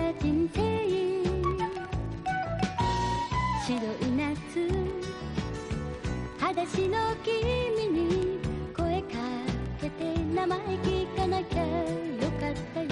た人生。白い夏、裸足の君に声かけて名前聞かなきゃよかったよ。